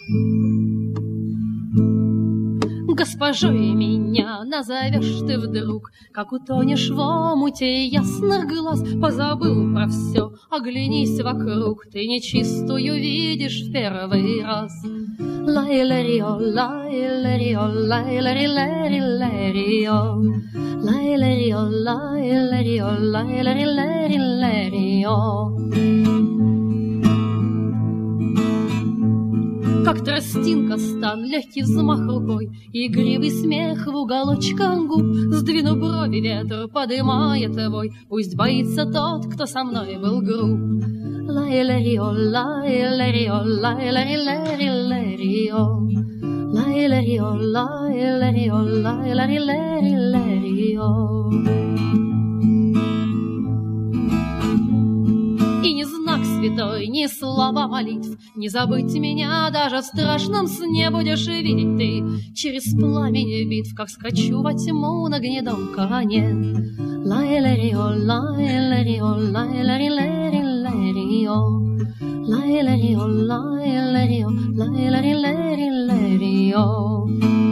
Госпожой меня назовешь ты вдруг, как утонешь в омуте ясных глаз. Позабыл про все, оглянись вокруг, ты нечистую видишь в первый раз. Лай-ларио, лай-ларио, лай-лари-лари-ларио, лай-ларио, лай-ларио, лай-лари-лари-ларио. Как тростинка стан, легкий взмах рукой, игривый смех в уголочках губ. Сдвину брови, ветер подымает вой, пусть боится тот, кто со мной был груб. Лай-ларио, лай-ларио, лай-лари-лари-ларио, лай-ларио, лай-ларио, лай-лари-лари-ларио. И не знак святой, ни слова молитв, не забыть меня даже в страшном сне будешь видеть ты через пламени битв, как скачу во тьму на гнедом коне. Лай-ларио, лай-ларио, лай-лари-лари-ларио, лай-ларио, лай-ларио, лай-лари-лари-ларио.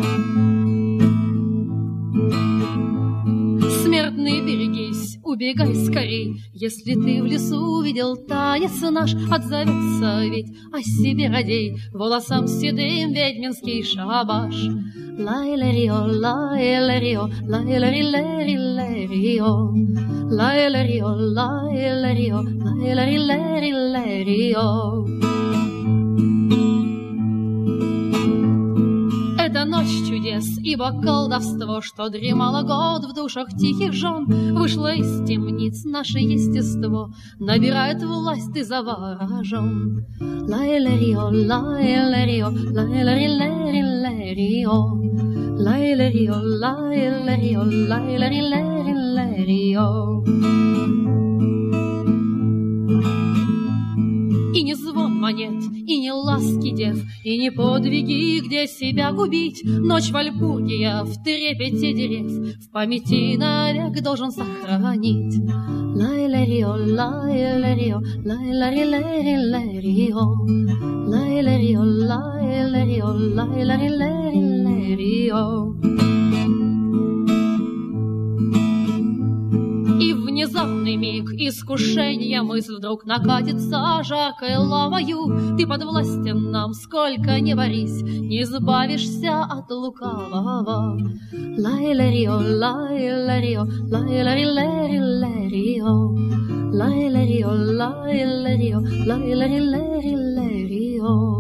Смертный, берегись, убегай скорей, если ты в лесу видел танец наш, отзовется ведь о себе радей, волосам седым ведьминский шабаш. Лай-ларио, лай-ларио, лай-лари-лари-ларио, лай-ларио, лай-ларио, лай-лари-лари-ларио. Это ночь чудес, ибо колдовство, что дремало год в душах тихих жен, вышло из темниц наше естество, набирает власть и заворожен. Лай-ларио, лай-ларио, лай-лари-лари-ларио, лай-ларио, лай-ларио, лай-лари-лари-ларио. И не звон монет, и не ласки дев, и не подвиги, где себя губить. Ночь Вальпургия в трепете дерев в памяти навек должен сохранить. Лай-ларио, лай-ларио, лай-лари-лари-ларио, лай-ларио, лай-ларио, лай-лари-лари-ларио. И внезапный миг искушения мысль вдруг накатится жаркой лавою. Ты подвластен нам, сколько не борись, не избавишься от лукавого. Лай-ларио, лай-ларио, лай-лари-лари-ларио, лай-ларио, лай-ларио, лай-лари-лари-ларио.